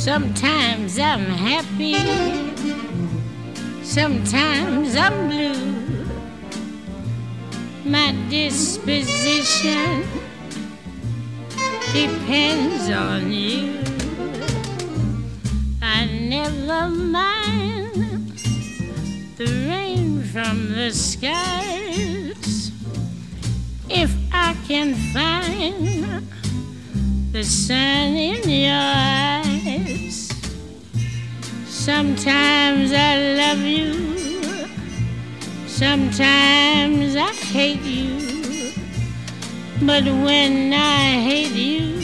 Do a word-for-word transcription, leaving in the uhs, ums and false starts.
Sometimes I'm happy, sometimes I'm blue. My disposition depends on you. I never mind the rain from the skies if I can find the sun in your eyes. Sometimes I love you, sometimes I hate you, but when I hate you,